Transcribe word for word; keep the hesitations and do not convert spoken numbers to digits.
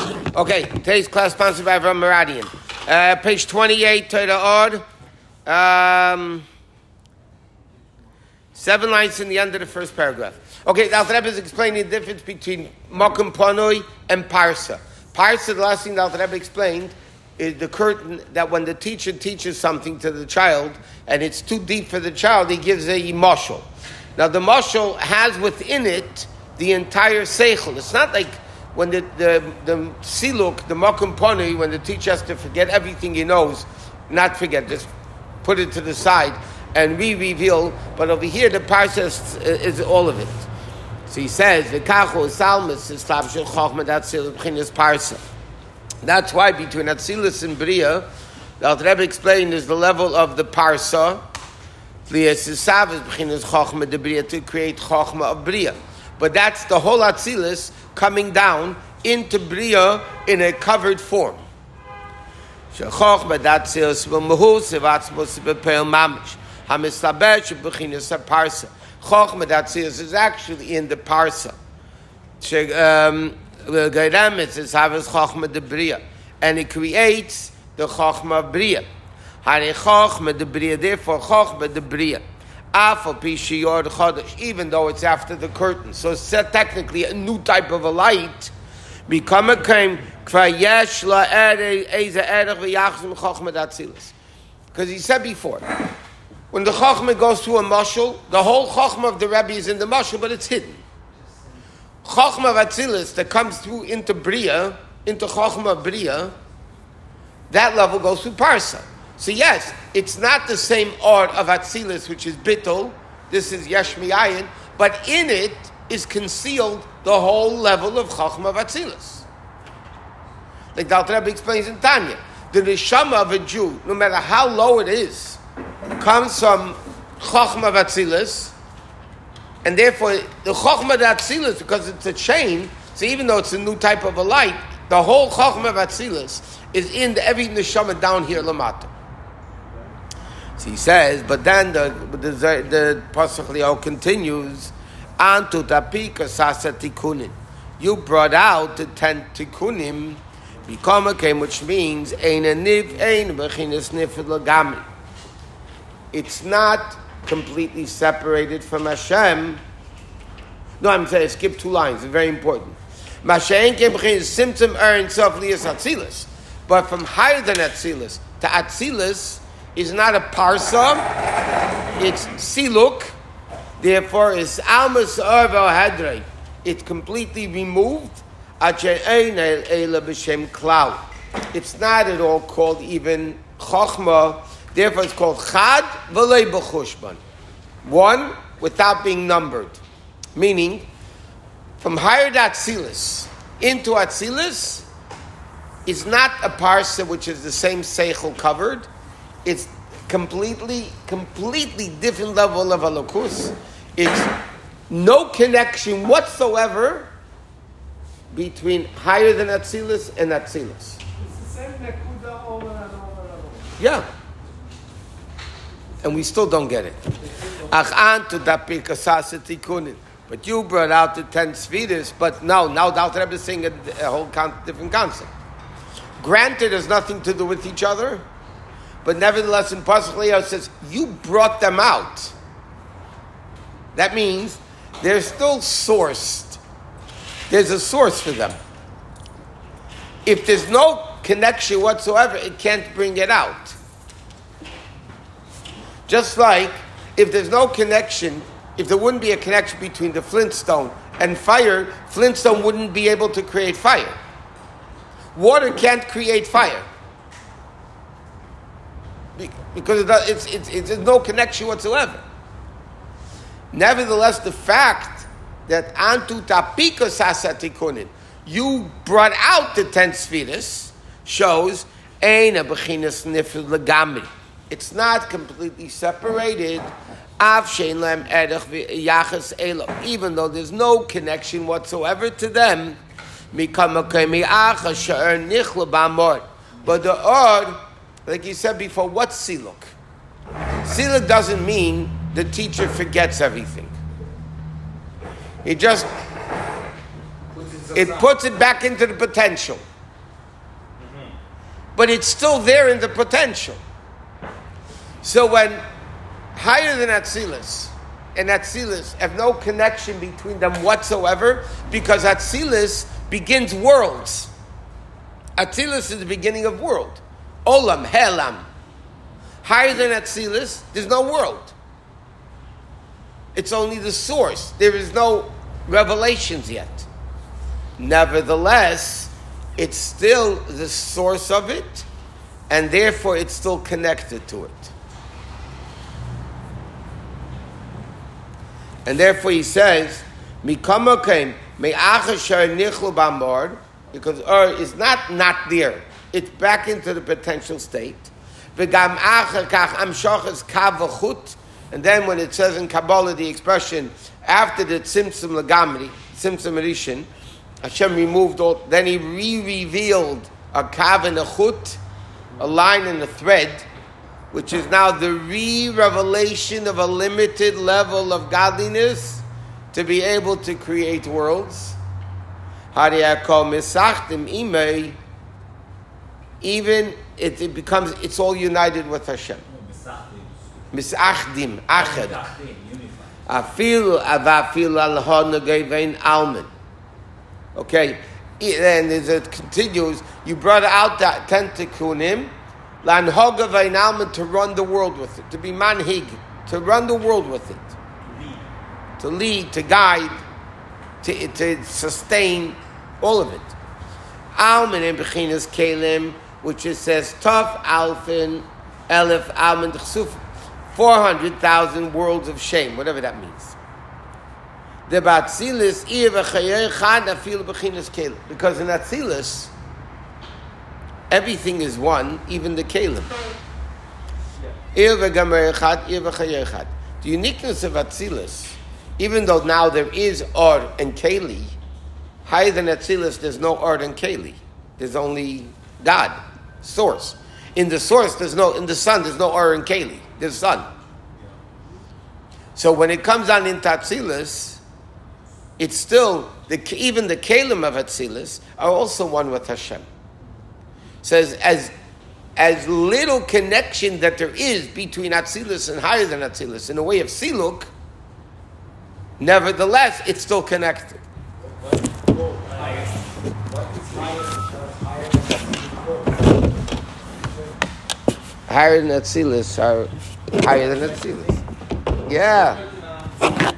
Okay, today's class sponsored by Avram Maradian. Uh, page twenty-eight, Torah Od. Um, seven lines in the end of the first paragraph. Okay, now the Rebbe is explaining the difference between Mokum Panoi and Parsa. Parsa, the last thing that the Rebbe explained, is the curtain that when the teacher teaches something to the child and it's too deep for the child, he gives a mashal. Now the mashal has within it the entire seichel. It's not like when the the, the siluk, the Mokum Panoi, when the teacher has to forget everything he knows, not forget, just put it to the side and re-reveal. But over here, the Parsa is, is all of it. So he says, "V'kachu salmus is tabshul chochma datzil b'chinas Parsa." That's why between Atzilus and Bria, the Alter Rebbe explained is the level of the Parsa, li'esisav is b'chinas chochma de Bria, to create chochma of Bria. But that's the whole Atzilus coming down into Bria in a covered form. Shechochma datzil s'v'muhu s'vatzmus b'peil mamish hamislaber she'b'chinas Parsa. Chochma datzil is actually in the Parsa. She um, and it creates the Chochma of Bria. Hare Chochma de Bria, therefore Chochma de Bria. Even though it's after the curtain, so it's technically a new type of a light. Because he said before, when the Chochma goes to a mashal, the whole Chochma of the Rebbe is in the mashal, but it's hidden. Chochma of Atzilus that comes through into Bria, into Chochma of Bria, that level goes to Parsa. So yes, it's not the same art of Atzilus, which is Bittul, this is Yesh Mi'ayin, but in it is concealed the whole level of Chochma of Atzilus. Like the Alter Rebbe explains in Tanya, the neshama of a Jew, no matter how low it is, comes from Chochma of Atzilus, and therefore, the Chochma of Atzilus, because it's a chain, so even though it's a new type of a light, the whole Chochma of Atzilus is in the, every neshama down here, Lamata. So he says, but then the the, the Pasuk Liao continues, Antu tapika sasa tikunim. You brought out the ten tikunim, Bikama came, which means, Ein niv, ein bechinas nifid lagami. It's not completely separated from Hashem. No, I'm saying skip two lines. It's very important. Mashen kebchin symptom er in self lias Atzilus, but from higher than Atzilus to Atzilus is not a parsa. It's siluk. Therefore, it's almas arvel hadrei. It's completely removed. It's not at all called even chochma. Therefore, it's called chad v'lei b'chushban. One without being numbered. Meaning, from higher Atzilus into Atzilus is not a parsa which is the same seichel covered. It's completely, completely different level of halakus. It's no connection whatsoever between higher than Atzilus and Atzilus. It's the same nekuda over and over and over. Yeah. And we still don't get it. But you brought out the ten Sfiris, but no, now the Alter Rebbe is saying a, a whole con- different concept. Granted, there's nothing to do with each other, but nevertheless, in Pasuk Leo says, you brought them out. That means they're still sourced. There's a source for them. If there's no connection whatsoever, it can't bring it out. Just like if there's no connection, if there wouldn't be a connection between the flintstone and fire, flintstone wouldn't be able to create fire. Water can't create fire. Because it's, it's, it's, there's no connection whatsoever. Nevertheless, the fact that Antu tapika sasa tikunin, you brought out the ten Sfiris, shows Eina b'chinas nifid legamri. It's not completely separated. Even though there's no connection whatsoever to them. But the Od, like you said before, what's siluk? Siluk doesn't mean the teacher forgets everything. He just, it puts it back into the potential. but it's still there in the potential. So when higher than Atzilus and Atzilus have no connection between them whatsoever, because Atzilus begins worlds. Atzilus is the beginning of world. Olam, Helam. Higher than Atzilus, there's no world. It's only the source. There is no revelations yet. Nevertheless, it's still the source of it, and therefore it's still connected to it. And therefore he says, Mikama came, Me'achashar nichlu b'amor, because Ur is not not there. It's back into the potential state. V'gam achar kach amshachas kav v'chut, and then when it says in Kabbalah the expression, after the tzimtzum lagamri, tzimtzum rishon, Hashem removed all, then he re-revealed a kav and a chut, a line and a thread, which is now the re-revelation of a limited level of godliness to be able to create worlds. Even it, it becomes, it's all united with Hashem. Misachdim, achad. Afil avafil al honagevein almen. Okay, and as it continues, you brought out that ten tikkunim, lanhoga vein almen, to run the world with it, to be manhig, to run the world with it, to lead, to guide, to, to sustain all of it. Almen and bechinas kelim, which it says tough alfin elif almen d'chsuf, four hundred thousand worlds of shame, whatever that means. The Batzilis because in Atzilis everything is one, even the kelim. The uniqueness of Atzilis, even though now there is Or and Keli, higher than Atzilis there's no Or and Keli. There's only God, source. In the source there's no, in the sun there's no Or and Keli. There's sun. So when it comes on into Atzilis, it's still, the, even the Kalim of Atzilis are also one with Hashem. Says as as little connection that there is between Atzilis and higher than Atzilis in a way of Siluk, nevertheless it's still connected. Higher than Atzilis are higher than Atzilis. Yeah.